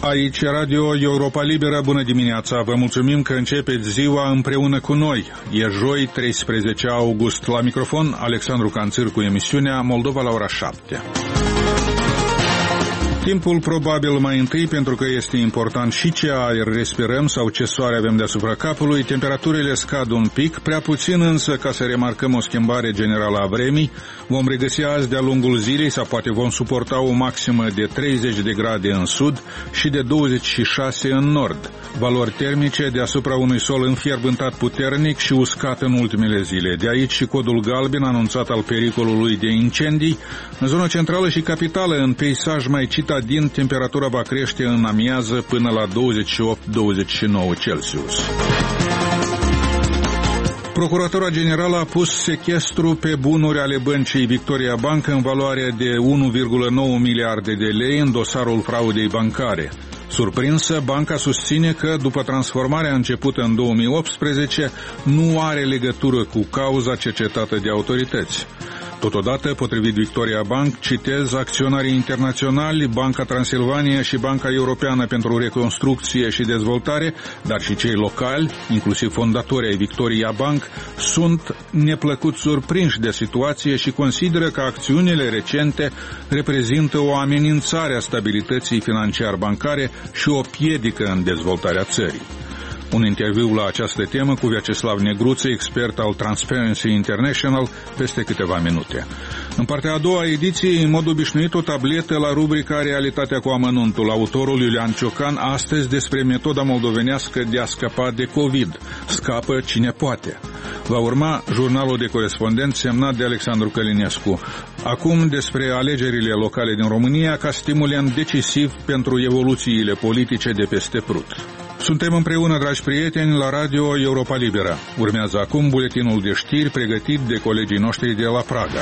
Aici Radio Europa Liberă, bună dimineața, vă mulțumim că începeți ziua împreună cu noi. E joi, 13 august, la microfon Alexandru Canțir cu emisiunea Moldova la ora 7. Timpul probabil mai întâi, pentru că este important și ce aer respirăm sau ce soare avem deasupra capului. Temperaturile scad un pic, prea puțin însă ca să remarcăm o schimbare generală a vremii. Vom regăsi azi de-a lungul zilei sau poate vom suporta o maximă de 30 de grade în sud și de 26 în nord. Valori termice deasupra unui sol înfierbântat puternic și uscat în ultimele zile. De aici și codul galben anunțat al pericolului de incendii. În zona centrală și capitală, în peisaj mai citadin, temperatura va crește în amiază până la 28-29 Celsius. Procuratura Generală a pus sechestru pe bunuri ale băncii Victoria Bank în valoare de 1,9 miliarde de lei în dosarul fraudei bancare. Surprinsă, banca susține că, după transformarea începută în 2018, nu are legătură cu cauza cercetată de autorități. Totodată, potrivit Victoria Bank, citez, acționarii internaționali, Banca Transilvania și Banca Europeană pentru Reconstrucție și Dezvoltare, dar și cei locali, inclusiv fondatorii ai Victoria Bank, sunt neplăcut surprinși de situație și consideră că acțiunile recente reprezintă o amenințare a stabilității financiar-bancare și o piedică în dezvoltarea țării. Un interviu la această temă cu Vyacheslav Negruță, expert al Transparency International, peste câteva minute. În partea a doua a ediției, în mod obișnuit, o tabletă la rubrica Realitatea cu amănuntul. Autorul Iulian Ciocan, astăzi despre metoda moldovenească de a scăpa de COVID. Scapă cine poate. Va urma jurnalul de corespondent semnat de Alexandru Călinescu. Acum despre alegerile locale din România ca stimulant decisiv pentru evoluțiile politice de peste Prut. Suntem împreună, dragi prieteni, la Radio Europa Liberă. Urmează acum buletinul de știri pregătit de colegii noștri de la Praga.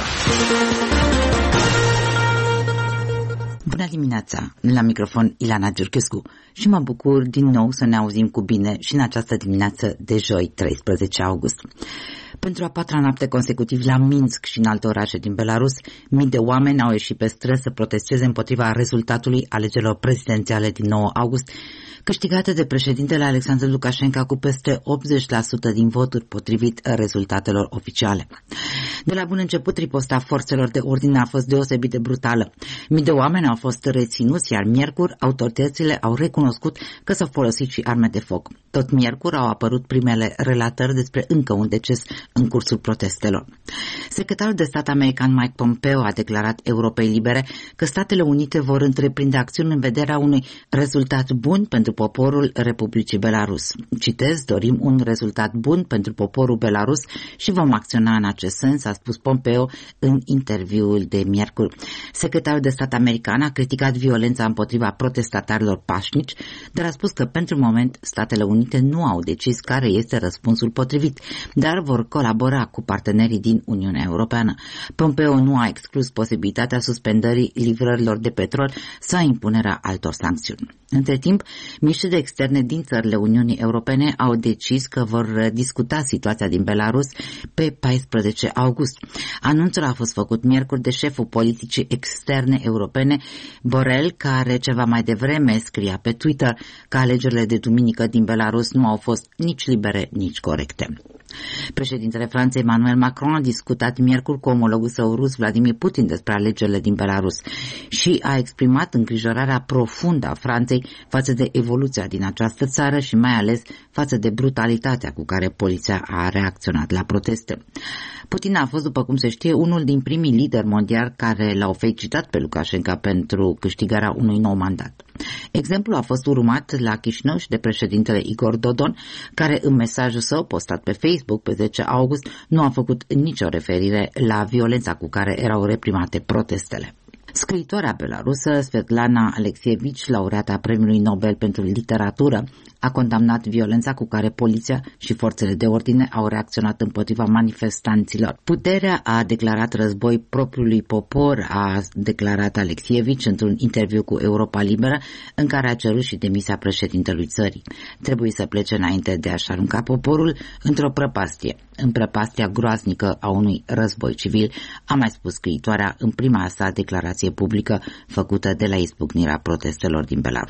Bună dimineața! La microfon Ilana Giurchescu și mă bucur din nou să ne auzim cu bine și în această dimineață de joi, 13 august. Pentru a patra noapte consecutiv la Minsk și în alte orașe din Belarus, mii de oameni au ieșit pe străzi să protesteze împotriva rezultatului alegerilor prezidențiale din 9 august, câștigate de președintele Alexandru Lukashenko cu peste 80% din voturi potrivit rezultatelor oficiale. De la bun început, riposta forțelor de ordine a fost deosebit de brutală. Mii de oameni au fost reținuți, iar miercuri autoritățile au recunoscut că s-au folosit și arme de foc. Tot miercuri au apărut primele relatări despre încă un deces în cursul protestelor. Secretarul de stat american Mike Pompeo a declarat Europei Libere că Statele Unite vor întreprinde acțiuni în vederea unui rezultat bun pentru poporul Republicii Belarus. Citez, dorim un rezultat bun pentru poporul Belarus și vom acționa în acest sens, a spus Pompeo în interviul de miercuri. Secretarul de stat american a criticat violența împotriva protestatarilor pașnici, dar a spus că pentru moment Statele Unite nu au decis care este răspunsul potrivit, dar vor colabora cu partenerii din Uniunea Europeană. Pompeo nu a exclus posibilitatea suspendării livrărilor de petrol sau impunerea altor sancțiuni. Între timp, miniștrii de externe din țările Uniunii Europene au decis că vor discuta situația din Belarus pe 14 august. Anunțul a fost făcut miercuri de șeful politicii externe europene, Borrell, care ceva mai devreme scria pe Twitter că alegerile de duminică din Belarus nu au fost nici libere, nici corecte. Președintele Franței Emmanuel Macron a discutat miercuri cu omologul său rus Vladimir Putin despre alegerile din Belarus și a exprimat îngrijorarea profundă a Franței față de evoluția din această țară și mai ales față de brutalitatea cu care poliția a reacționat la proteste. Putin a fost, după cum se știe, unul din primii lideri mondiali care l-au felicitat pe Lukashenko pentru câștigarea unui nou mandat. Exemplul a fost urmat la Chișinău și de președintele Igor Dodon, care în mesajul său postat pe Facebook pe 10 august nu a făcut nicio referire la violența cu care erau reprimate protestele. Scriitoarea belarusă Svetlana Alexievich, laureata Premiului Nobel pentru Literatură, a condamnat violența cu care poliția și forțele de ordine au reacționat împotriva manifestanților. Puterea a declarat război propriului popor, a declarat Alexievich într-un interviu cu Europa Liberă, în care a cerut și demisia președintelui țării. Trebuie să plece înainte de a-și arunca poporul într-o prăpastie, în prăpastia groaznică a unui război civil, a mai spus scriitoarea în prima sa declarație publică făcută de la izbucnirea protestelor din Belarus.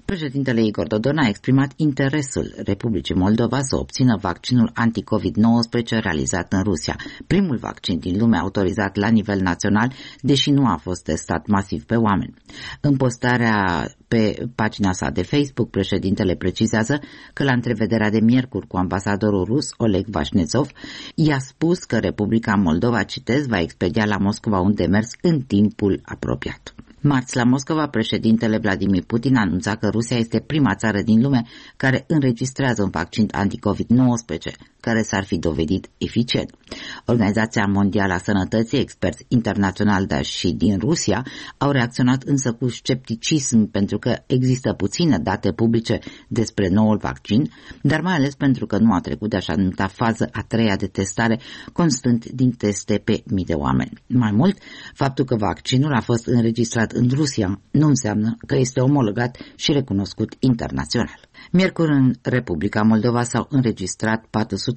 Președintele Igor Dodon a exprimat interesul Republicii Moldova să obțină vaccinul anti-COVID-19 realizat în Rusia, primul vaccin din lume autorizat la nivel național, deși nu a fost testat masiv pe oameni. În postarea pe pagina sa de Facebook, președintele precizează că la întrevederea de miercuri cu ambasadorul rus Oleg Vașnețov, i-a spus că Republica Moldova, citez, va expedia la Moscova un demers în timpul apropiat. Marți, la Moscova, președintele Vladimir Putin anunța că Rusia este prima țară din lume care înregistrează un vaccin anti-COVID-19, care s-ar fi dovedit eficient. Organizația Mondială a Sănătății, experți internaționali, dar și din Rusia, au reacționat însă cu scepticism pentru că există puține date publice despre noul vaccin, dar mai ales pentru că nu a trecut de așa numita fază a treia de testare, constând din teste pe mii de oameni. Mai mult, faptul că vaccinul a fost înregistrat în Rusia nu înseamnă că este omologat și recunoscut internațional. Miercuri, în Republica Moldova s-au înregistrat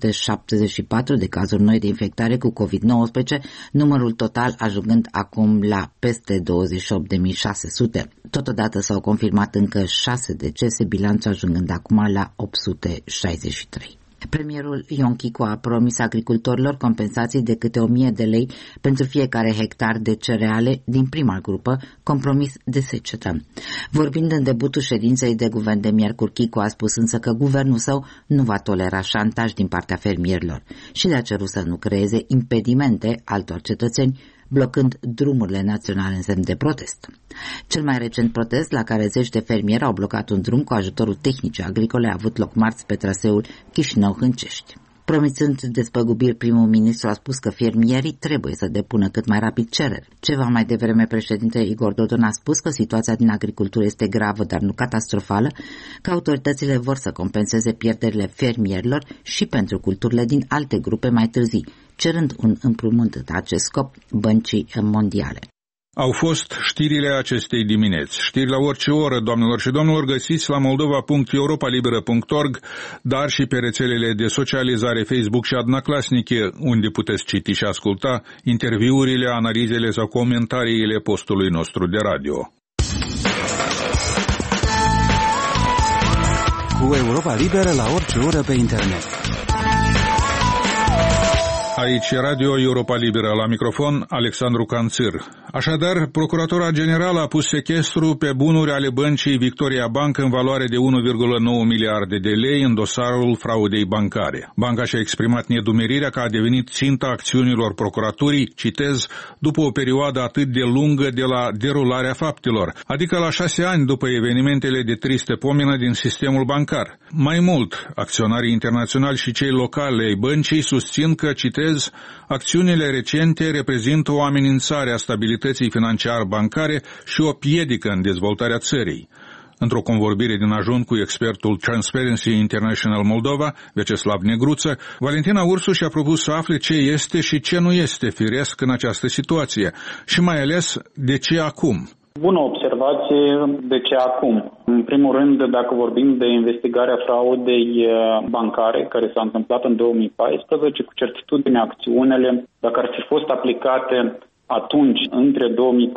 474 de cazuri noi de infectare cu COVID-19, numărul total ajungând acum la peste 28.600. Totodată s-au confirmat încă 6 decese, bilanțul ajungând acum la 863. Premierul Ion Chicu a promis agricultorilor compensații de câte 1.000 de lei pentru fiecare hectar de cereale din prima grupă, compromis de secetă. Vorbind în debutul ședinței de guvern de miercuri, Chicu a spus însă că guvernul său nu va tolera șantaj din partea fermierilor și le-a cerut să nu creeze impedimente altor cetățeni, blocând drumurile naționale în semn de protest. Cel mai recent protest, la care zeci de fermieri au blocat un drum cu ajutorul tehnicii agricole, a avut loc marți pe traseul Chișinău-Hâncești. Promițând despăgubiri, primul ministru a spus că fermierii trebuie să depună cât mai rapid cereri. Ceva mai devreme, președintele Igor Dodon a spus că situația din agricultură este gravă, dar nu catastrofală, că autoritățile vor să compenseze pierderile fermierilor și pentru culturile din alte grupe mai târzii, cerând un împrumut în acest scop Băncii Mondiale. Au fost știrile acestei dimineți. Știri la orice oră, doamnelor și domnilor, găsiți la moldova.europalibera.org, dar și pe rețelele de socializare Facebook și Adnaclasnice, unde puteți citi și asculta interviurile, analizele sau comentariile postului nostru de radio. Cu Europa Liberă la orice oră pe internet. Aici Radio Europa Liberă, la microfon Alexandru Canțir. Așadar, Procuratura Generală a pus sechestru pe bunuri ale băncii Victoria Bank în valoare de 1,9 miliarde de lei în dosarul fraudei bancare. Banca și-a exprimat nedumerirea că a devenit ținta acțiunilor procuraturii, citez, după o perioadă atât de lungă de la derularea faptelor, adică la 6 ani după evenimentele de triste pomenă din sistemul bancar. Mai mult, acționarii internaționali și cei locali ai băncii susțin că, citez, acțiunile recente reprezintă o amenințare a stabilității financiar-bancare și o piedică în dezvoltarea țării. Într-o convorbire din ajun cu expertul Transparency International Moldova, Vyacheslav Negruță, Valentina Ursu și-a propus să afle ce este și ce nu este firesc în această situație și mai ales de ce acum. Bună observație, de ce acum? În primul rând, dacă vorbim de investigarea fraudei bancare care s-a întâmplat în 2014, cu certitudine acțiunile, dacă ar fi fost aplicate atunci, între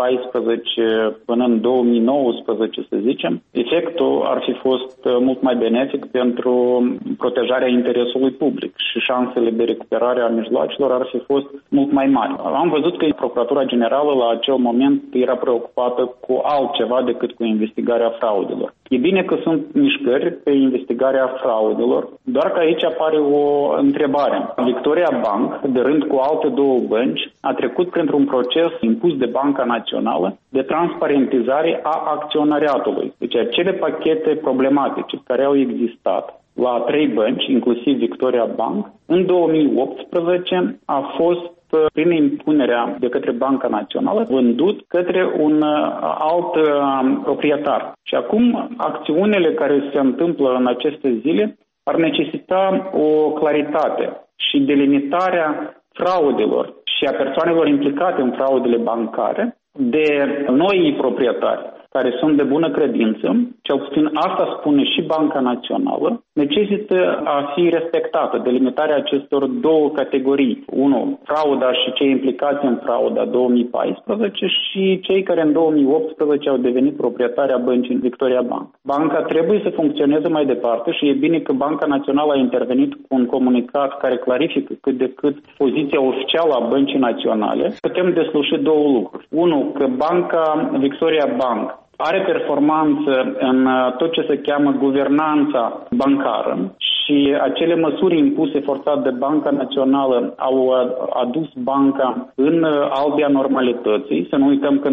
2014 până în 2019, să zicem, efectul ar fi fost mult mai benefic pentru protejarea interesului public și șansele de recuperare a mijloacelor ar fi fost mult mai mari. Am văzut că Procuratura Generală la acel moment era preocupată cu altceva decât cu investigarea fraudelor. E bine că sunt mișcări pe investigarea fraudelor, doar că aici apare o întrebare. Victoria Bank, de rând cu alte două bănci, a trecut printr-un proces impus de Banca Națională de transparentizare a acționariatului. Deci acele pachete problematice care au existat la 3 bănci, inclusiv Victoria Bank, în 2018 a fost prin impunerea de către Banca Națională, vândut către un alt proprietar. Și acum, acțiunile care se întâmplă în aceste zile ar necesita o claritate și delimitarea fraudelor și a persoanelor implicate în fraudele bancare de noi proprietari. care sunt de bună credință, cel puțin asta spune și Banca Națională, necesită a fi respectată delimitarea acestor două categorii. Unu, frauda și cei implicați în frauda 2014 și cei care în 2018 au devenit proprietari a băncii Victoria Bank. Banca trebuie să funcționeze mai departe și e bine că Banca Națională a intervenit cu un comunicat care clarifică cât de cât poziția oficială a Băncii Naționale. Putem desluși două lucruri. Unu, că Banca Victoria Bank are performanță în tot ce se cheamă guvernanța bancară și acele măsuri impuse forțat de Banca Națională au adus banca în albia normalității. Să nu uităm că în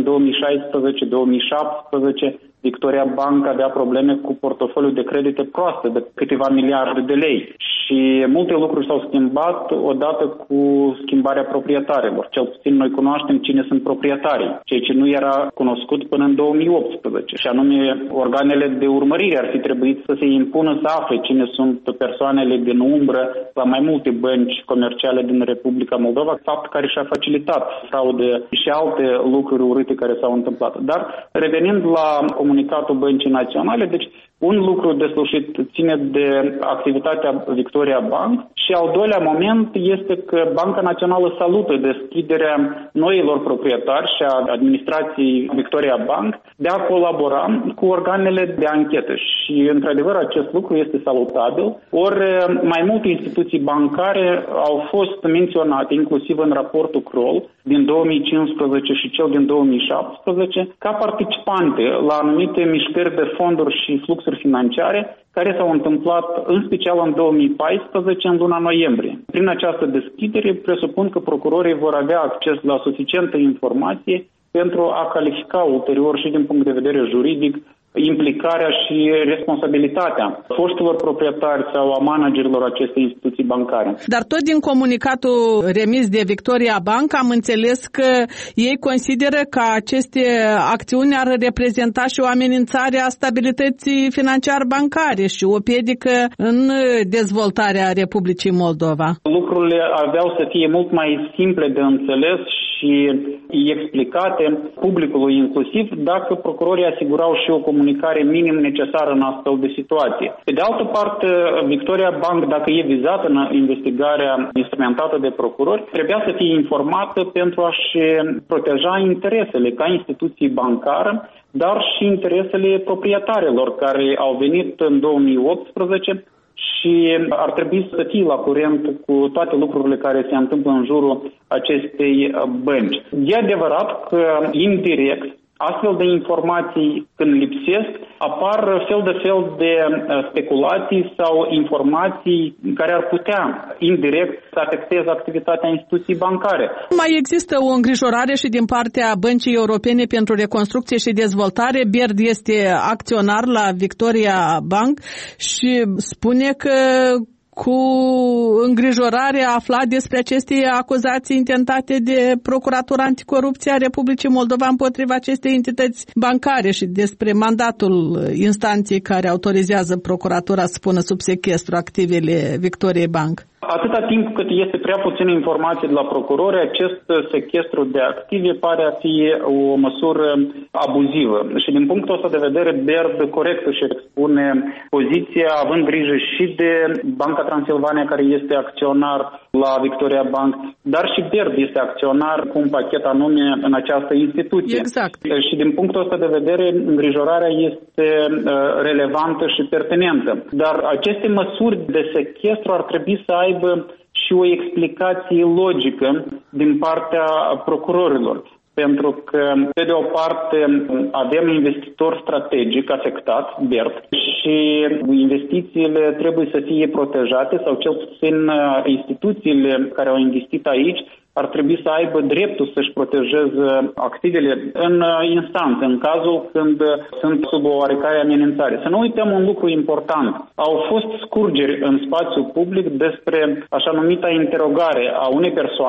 2016-2017 Victoria Bank avea probleme cu portofoliul de credite proaste de câteva miliarde de lei și multe lucruri s-au schimbat odată cu schimbarea proprietarilor. Cel puțin noi cunoaștem cine sunt proprietarii, ceea ce nu era cunoscut până în 2018 și anume organele de urmărire ar fi trebuit să se impună să afle cine sunt persoanele din umbră la mai multe bănci comerciale din Republica Moldova, fapt care și-a facilitat fraude și alte lucruri urâte care s-au întâmplat. Dar revenind la comunicatul Băncii Naționale, deci un lucru deslușit ține de activitatea Victoria Bank și al doilea moment este că Banca Națională salută deschiderea noilor proprietari și a administrației Victoria Bank de a colabora cu organele de anchetă și într-adevăr acest lucru este salutabil. Ori mai multe instituții bancare au fost menționate inclusiv în raportul Kroll din 2015 și cel din 2017 ca participante la anumite mișcări de fonduri și fluxuri financiare care s-au întâmplat în special în 2014, în luna noiembrie. Prin această deschidere presupun că procurorii vor avea acces la suficientă informație pentru a califica ulterior și din punct de vedere juridic implicarea și responsabilitatea foștilor proprietari sau a managerilor acestei instituții bancare. Dar tot din comunicatul remis de Victoria Bank am înțeles că ei consideră că aceste acțiuni ar reprezenta și o amenințare a stabilității financiar-bancare și o piedică în dezvoltarea Republicii Moldova. Lucrurile aveau să fie mult mai simple de înțeles și explicate publicului inclusiv dacă procurorii asigurau și o comunicare minim necesară în astfel de situație. Pe de altă parte, Victoria Bank, dacă e vizată în investigarea instrumentată de procurori, trebuia să fie informată pentru a-și proteja interesele ca instituție bancară, dar și interesele proprietarilor care au venit în 2018 și ar trebui să fie la curent cu toate lucrurile care se întâmplă în jurul acestei bănci. E adevărat că indirect astfel de informații, când lipsesc, apar fel de speculații sau informații care ar putea indirect să afecteze activitatea instituției bancare. Mai există o îngrijorare și din partea Băncii Europene pentru Reconstrucție și Dezvoltare. BERD este acționar la Victoria Bank și spune că cu îngrijorare a aflat despre aceste acuzații intentate de Procuratura Anticorupție a Republicii Moldova împotriva acestei entități bancare și despre mandatul instanței care autorizează Procuratura să pună sub sechestru activele Victoriei Bank. Atâta timp cât este prea puțină informație de la procurori, acest sechestru de active pare a fi o măsură abuzivă. Și din punctul ăsta de vedere, BERD corect își expune poziția, având grijă și de Banca Transilvania, care este acționar la Victoria Bank, dar și BERD este acționar cu un pachet anume în această instituție. Exact. Și din punctul ăsta de vedere, îngrijorarea este relevantă și pertinentă. Dar aceste măsuri de sechestru ar trebui să aibă și o explicație logică din partea procurorilor. Pentru că, pe de o parte, avem investitor strategic afectat, BERD, și investițiile trebuie să fie protejate sau cel puțin instituțiile care au investit aici ar trebui să aibă dreptul să-și protejeze activele în instanță, în cazul când sunt sub o oarecare amenințare. Să nu uităm un lucru important. Au fost scurgeri în spațiul public despre așa numita interogare a unei persoane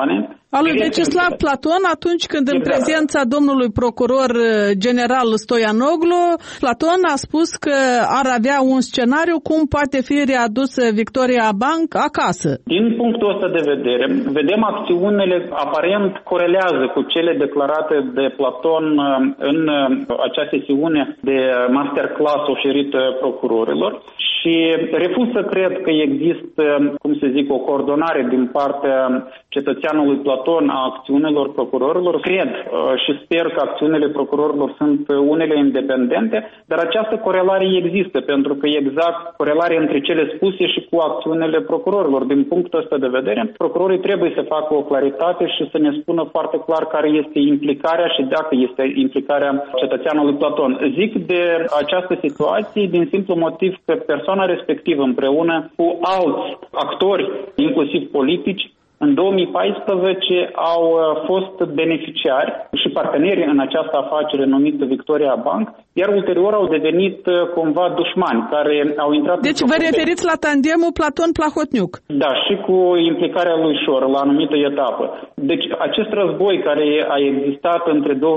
Al lui Vecislav Platon, atunci când în prezența domnului procuror general Stoianoglu, Platon a spus că ar avea un scenariu cum poate fi readusă Victoria Bank acasă. Din punctul ăsta de vedere, vedem acțiunile aparent corelează cu cele declarate de Platon în acea sesiune de masterclass oferită procurorilor și refuz să cred că există, o coordonare din partea cetățeanului Platon a acțiunilor procurorilor. Cred și sper că acțiunile procurorilor sunt unele independente, dar această corelare există, pentru că exact corelare între cele spuse și cu acțiunile procurorilor. Din punctul ăsta de vedere, procurorii trebuie să facă o claritate și să ne spună foarte clar care este implicarea și dacă este implicarea cetățeanului Platon. Zic de această situație din simplu motiv că persoana respectivă împreună cu alți actori, inclusiv politici, în 2014 au fost beneficiari și parteneri în această afacere numită Victoria Bank, iar ulterior au devenit cumva dușmani care au intrat... Deci vă referiți la tandemul Platon-Plahotniuc? Da, și cu implicarea lui Șor la anumită etapă. Deci acest război care a existat între 2014-2016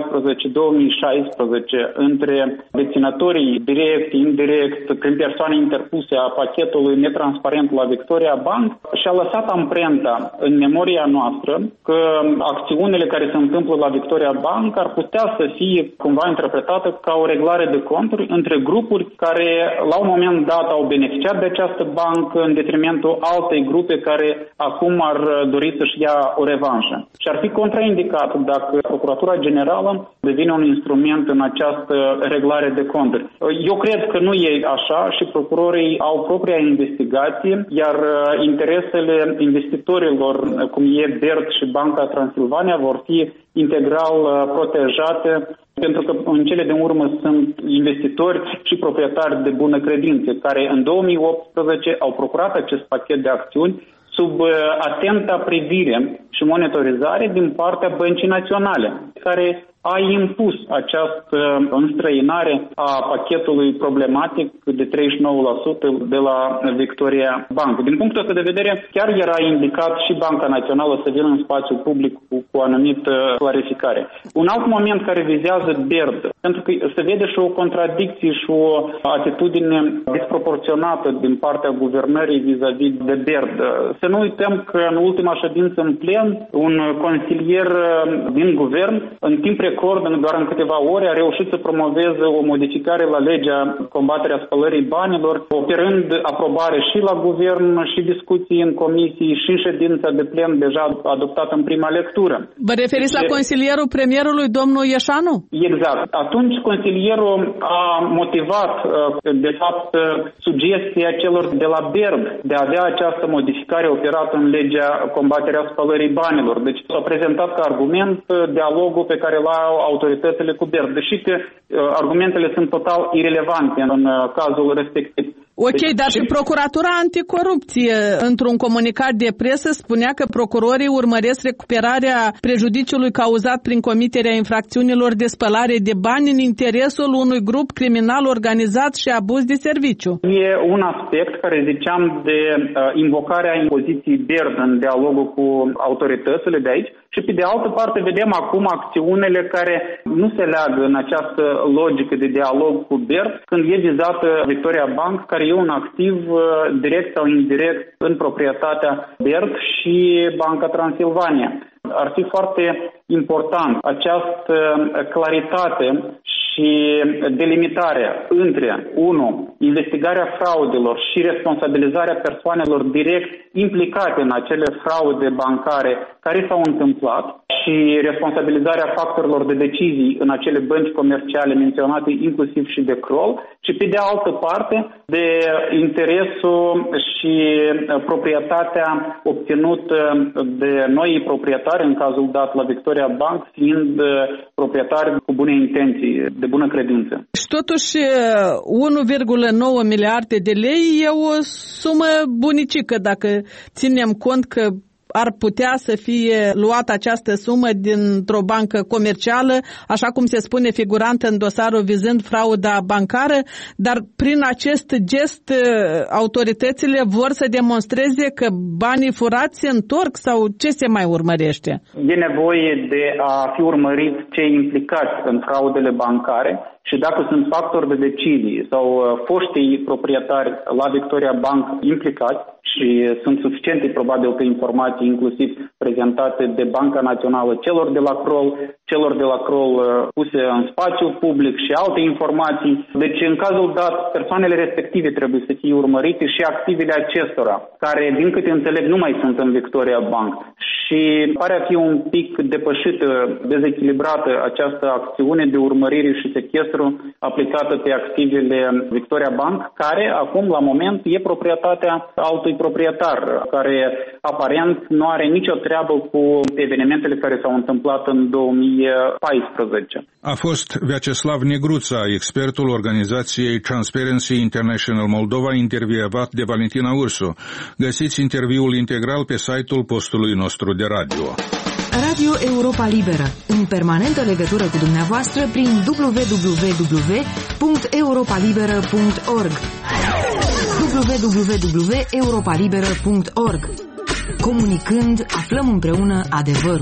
între deținătorii direct, indirect, prin persoane interpuse a pachetului netransparent la Victoria Bank și-a lăsat amprenta în memoria noastră că acțiunile care se întâmplă la Victoria Bank ar putea să fie cumva interpretate ca o reglare de conturi între grupuri care la un moment dat au beneficiat de această bancă în detrimentul altei grupe care acum ar dori să-și ia o revanșă. Și ar fi contraindicat dacă Procuratura Generală devine un instrument în această reglare de conturi. Eu cred că nu e așa și procurorii au propria investigație, iar interesele investitorilor, cum e BERD și Banca Transilvania, vor fi integral protejate, pentru că în cele din urmă sunt investitori și proprietari de bună credință, care în 2018 au procurat acest pachet de acțiuni sub atenta privire și monitorizare din partea Băncii Naționale, care a impus această înstrăinare a pachetului problematic de 39% de la Victoria Bank. Din punctul ăsta de vedere, chiar era indicat și Banca Națională să vină în spațiu public cu o anumită clarificare. Un alt moment care vizează BERD, pentru că se vede și o contradicție și o atitudine disproporționată din partea guvernării vis-a-vis de BERD. Să nu uităm că în ultima ședință în plen, un consilier din guvern, în timp record, doar în câteva ore, a reușit să promoveze o modificare la legea combaterea spălării banilor, operând aprobare și la guvern, și discuții în comisii, și în ședința de plen deja adoptată în prima lectură. Vă referiți la consilierul premierului, domnul Ieșanu? Exact. Atunci consilierul a motivat, de fapt, sugestia celor de la BERD de a avea această modificare operată în legea combaterea spălării banilor. Deci s-a prezentat ca argument dialogul pe care l-au autoritățile cu BERD, deși că argumentele sunt total irelevante în cazul respectiv. Ok, dar și Procuratura Anticorupție, într-un comunicat de presă, spunea că procurorii urmăresc recuperarea prejudiciului cauzat prin comiterea infracțiunilor de spălare de bani în interesul unui grup criminal organizat și abuz de serviciu. E un aspect care ziceam de invocarea impoziției BERD în dialogul cu autoritățile de aici și pe de altă parte vedem acum acțiunile care nu se leagă în această logică de dialog cu BERD când e vizată Victoria Bank, care e un activ direct sau indirect în proprietatea BERD și Banca Transilvania. Ar fi foarte important această claritate și delimitarea între, 1, investigarea fraudelor și responsabilizarea persoanelor direct implicate în acele fraude bancare care s-au întâmplat și responsabilizarea factorilor de decizii în acele bănci comerciale menționate, inclusiv și de Kroll, și pe de altă parte de interesul și proprietatea obținută de noi proprietari, în cazul dat la Victoria Bank, fiind proprietari cu bune intenții, de bună credință. Și totuși 1,9 miliarde de lei e o sumă bunicică dacă ținem cont că ar putea să fie luată această sumă dintr-o bancă comercială, așa cum se spune figurant în dosarul vizând frauda bancară, dar prin acest gest autoritățile vor să demonstreze că banii furați se întorc sau ce se mai urmărește? E nevoie de a fi urmărit cei implicați în fraudele bancare și dacă sunt factori de decizie sau foștii proprietari la Victoria Bank implicați și sunt suficiente probabil că informații inclusiv prezentate de Banca Națională celor de la Kroll puse în spațiu public și alte informații. Deci în cazul dat persoanele respective trebuie să fie urmărite și activele acestora, care din câte înțeleg nu mai sunt în Victoria Bank. Și pare a fi un pic depășită, dezechilibrată această acțiune de urmărire și sechestru aplicată pe activele Victoria Bank, care acum la moment e proprietatea altui proprietar, care aparent nu are nicio treabă cu evenimentele care s-au întâmplat în 2014. A fost Vyacheslav Negruța, expertul organizației Transparency International Moldova, intervievat de Valentina Ursu. Găsiți interviul integral pe site-ul postului nostru de radio. Radio Europa Liberă, în permanentă legătură cu dumneavoastră prin www.europalibera.org www.europalibera.org. Comunicând, aflăm împreună adevărul.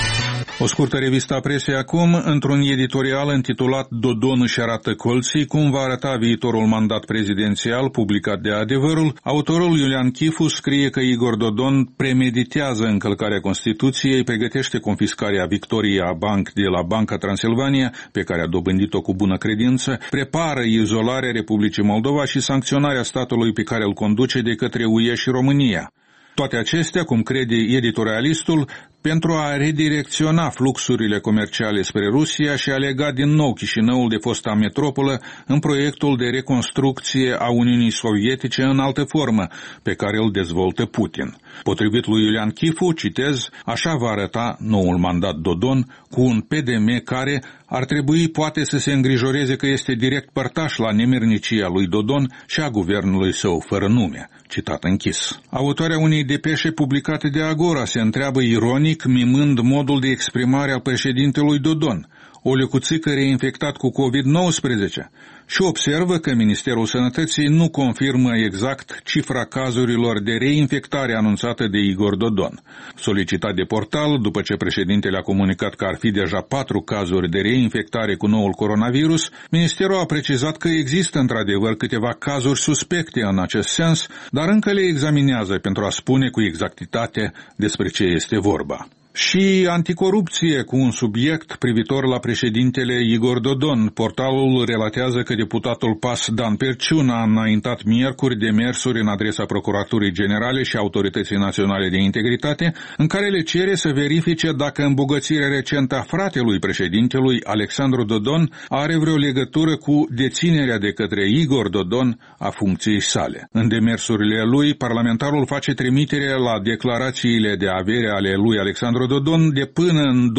O scurtă revistă a presei acum, într-un editorial intitulat Dodon își arată colții, cum va arăta viitorul mandat prezidențial, publicat de Adevărul, autorul Iulian Chifu scrie că Igor Dodon premeditează încălcarea Constituției, pregătește confiscarea Victoria Bank de la Banca Transilvania, pe care a dobândit-o cu bună credință, prepară izolarea Republicii Moldova și sancționarea statului pe care îl conduce de către UE și România. Toate acestea, cum crede editorialistul, pentru a redirecționa fluxurile comerciale spre Rusia și a lega din nou Chișinăul de fosta metropolă în proiectul de reconstrucție a Uniunii Sovietice în altă formă, pe care îl dezvoltă Putin. Potrivit lui Iulian Chifu, citez, așa va arăta noul mandat Dodon, cu un PDM care ar trebui poate să se îngrijoreze că este direct părtaș la nemernicia lui Dodon și a guvernului său fără nume. Citat închis. Autoarea unei depeșe publicate de Agora se întreabă ironic, mimând modul de exprimare al președintelui Dodon, o lecuțică reinfectat cu COVID-19, și observă că Ministerul Sănătății nu confirmă exact cifra cazurilor de reinfectare anunțată de Igor Dodon. Solicitat de portal, după ce președintele a comunicat că ar fi deja 4 cazuri de reinfectare cu noul coronavirus, Ministerul a precizat că există într-adevăr câteva cazuri suspecte în acest sens, dar încă le examinează pentru a spune cu exactitate despre ce este vorba. Și anticorupție cu un subiect privitor la președintele Igor Dodon. Portalul relatează că deputatul PAS Dan Perciun a înaintat miercuri demersuri în adresa Procuraturii Generale și Autorității Naționale de Integritate, în care le cere să verifice dacă îmbogățirea recentă a fratelui președintelui Alexandru Dodon are vreo legătură cu deținerea de către Igor Dodon a funcției sale. În demersurile lui, parlamentarul face trimitere la declarațiile de avere ale lui Alexandru Dodon de până în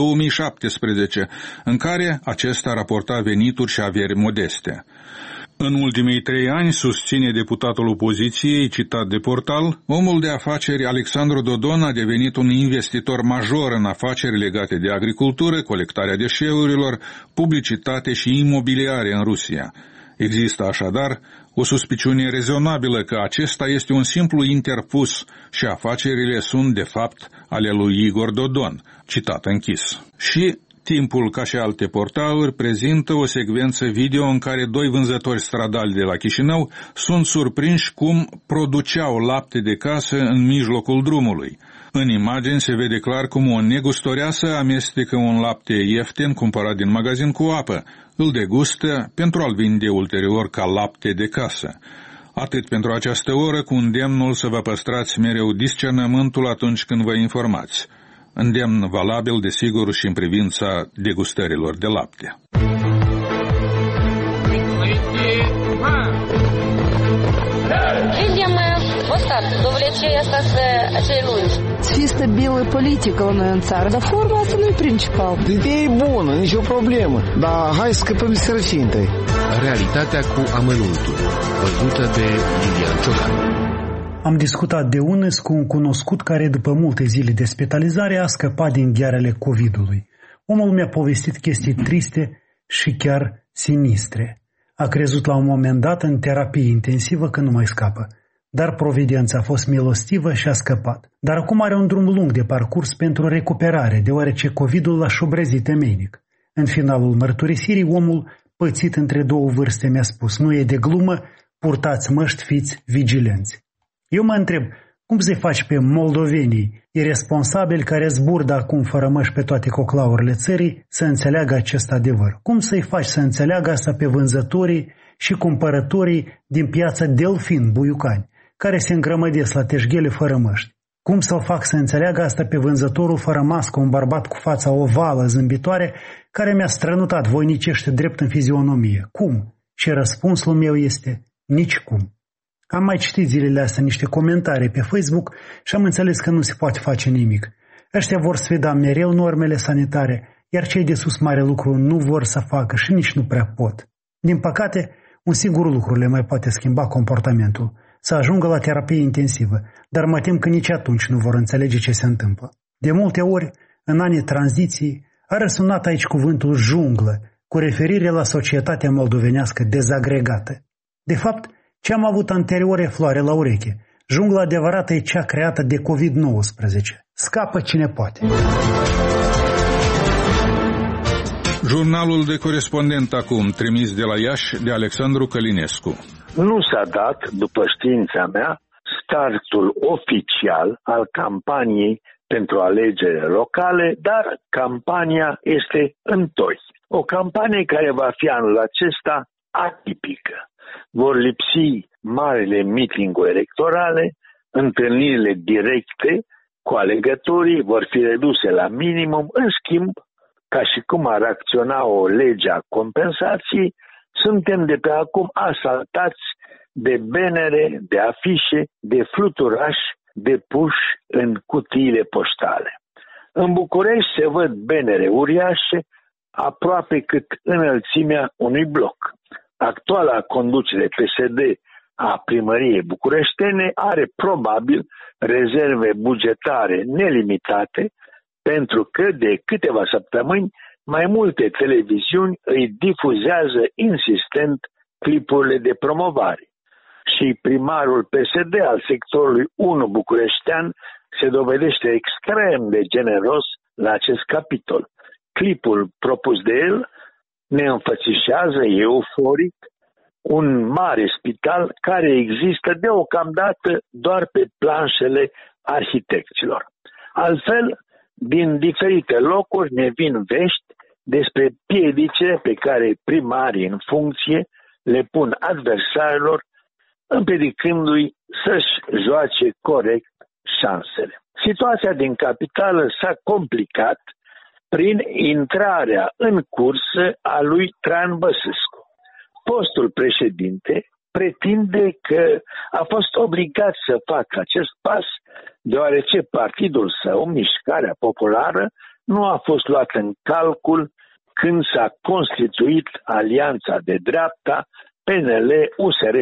2017, în care acesta raporta venituri și averi modeste. În ultimii 3 ani, susține deputatul opoziției, citat de portal, omul de afaceri Alexandru Dodon a devenit un investitor major în afaceri legate de agricultură, colectarea deșeurilor, publicitate și imobiliare în Rusia. Există așadar o suspiciune rezonabilă că acesta este un simplu interpus și afacerile sunt de fapt ale lui Igor Dodon, citat închis. Și Timpul, ca și alte portaluri, prezintă o secvență video în care 2 vânzători stradali de la Chișinău sunt surprinși cum produceau lapte de casă în mijlocul drumului. În imagini se vede clar cum o negustoreasă amestecă un lapte ieftin cumpărat din magazin cu apă, îl degustă pentru a-l vinde ulterior ca lapte de casă. Atât pentru această oră, cu îndemnul să vă păstrați mereu discernământul atunci când vă informați. Îndemn valabil, desigur, și în privința degustărilor de lapte. Să fie stabilă politică la noi în țară, dar forma asta nu e principal. Ideea e bună, nicio problemă, dar hai să scăpăm de sărăcie întâi. Realitatea cu amănuntul, văzută de Lilian Ciocan. Am discutat de unăs cu un cunoscut care, după multe zile de spitalizare, a scăpat din ghearele COVID-ului. Omul mi-a povestit chestii triste și chiar sinistre. A crezut la un moment dat în terapie intensivă că nu mai scapă. Dar providența a fost milostivă și a scăpat. Dar acum are un drum lung de parcurs pentru recuperare, deoarece COVID-ul l-a șobrezit temeinic. În finalul mărturisirii, omul, pățit între două vârste, mi-a spus: nu e de glumă, purtați măști, fiți vigilenți. Eu mă întreb, cum să-i faci pe moldovenii irresponsabili care zburdă acum fără măști pe toate coclaurile țării să înțeleagă acest adevăr? Cum să-i faci să înțeleagă asta pe vânzătorii și cumpărătorii din piața Delfin, Buiucani, care se îngrămădesc la teșghele fără măști? Cum să-l fac să înțeleagă asta pe vânzătorul fără mască, un bărbat cu fața ovală, zâmbitoare, care mi-a strănutat voinicește drept în fizionomie? Cum? Și răspunsul meu este: nicicum. Am mai citit zilele astea niște comentarii pe Facebook și am înțeles că nu se poate face nimic. Ăștia vor sfida mereu normele sanitare, iar cei de sus mare lucru nu vor să facă și nici nu prea pot. Din păcate, un singur lucru le mai poate schimba comportamentul: să ajungă la terapie intensivă, dar mă tem că nici atunci nu vor înțelege ce se întâmplă. De multe ori, în anii tranziției, a răsunat aici cuvântul junglă, cu referire la societatea moldovenească dezagregată. De fapt, ce am avut anterior e floare la ureche. Jungla adevărată e cea creată de COVID-19. Scapă cine poate. Jurnalul de corespondent acum, trimis de la Iași de Alexandru Călinescu. Nu s-a dat, după știința mea, startul oficial al campaniei pentru alegeri locale, dar campania este în toi. O campanie care va fi anul acesta atipică. Vor lipsi marile mitinguri electorale, întâlnirile directe cu alegătorii vor fi reduse la minimum. În schimb, ca și cum ar acționa o lege a compensației, suntem de pe acum asaltați de benere, de afișe, de fluturași, de puși în cutiile poștale. În București se văd benere uriașe, aproape cât înălțimea unui bloc. Actuala conducere PSD a primăriei bucureștene are probabil rezerve bugetare nelimitate, pentru că de câteva săptămâni mai multe televiziuni îi difuzează insistent clipurile de promovare. Și primarul PSD al sectorului 1 bucureștean se dovedește extrem de generos la acest capitol. Clipul propus de el ne înfățișează euforic un mare spital care există deocamdată doar pe planșele arhitecților. Altfel, din diferite locuri ne vin vești despre piedice pe care primarii în funcție le pun adversarilor, împiedicându-i să-și joace corect șansele. Situația din capitală s-a complicat prin intrarea în cursă a lui Traian Băsescu. Fostul președinte pretinde că a fost obligat să facă acest pas deoarece partidul său, Mișcarea Populară, nu a fost luat în calcul când s-a constituit alianța de dreapta PNL-USR+.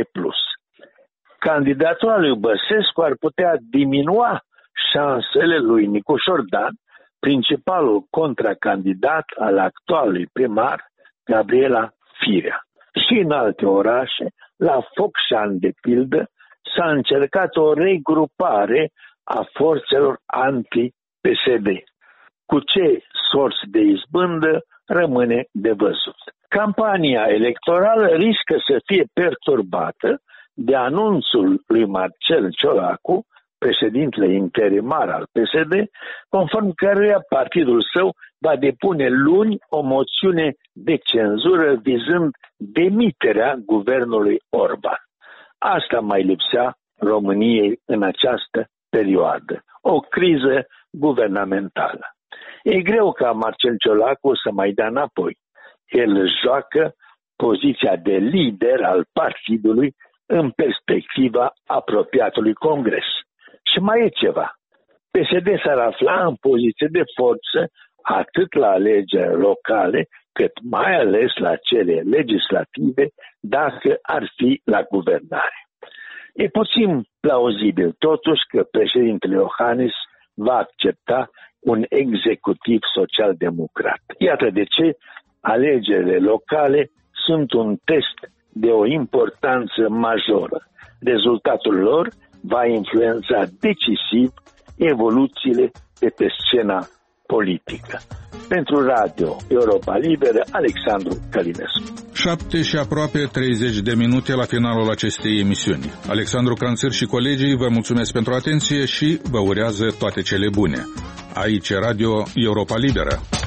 Candidatura lui Băsescu ar putea diminua șansele lui Nicu Șordan, principalul contracandidat al actualului primar Gabriela Firea. Și în alte orașe, la Focșani de pildă, s-a încercat o regrupare a forțelor anti-PSD. Cu ce sorți de izbândă rămâne de văzut. Campania electorală riscă să fie perturbată de anunțul lui Marcel Ciolacu, președintele interimar al PSD, conform căruia partidul său va depune luni o moțiune de cenzură vizând demiterea guvernului Orban. Asta mai lipsea României în această perioadă. O criză guvernamentală. E greu ca Marcel Ciolacu să mai dea înapoi. El joacă poziția de lider al partidului în perspectiva apropiatului congres. Și mai e ceva. PSD s-ar afla în poziție de forță atât la alegeri locale, cât mai ales la cele legislative, dacă ar fi la guvernare. E puțin plauzibil totuși că președintele Iohannis va accepta un executiv social-democrat. Iată de ce alegerile locale sunt un test de o importanță majoră. Rezultatul lor va influența decisiv evoluțiile de pe scena politică. Pentru Radio Europa Liberă, Alexandru Călinescu. 7 și aproape 30 de minute la finalul acestei emisiuni. Alexandru Cranțăr și colegii vă mulțumesc pentru atenție și vă urează toate cele bune. Aici Radio Europa Liberă.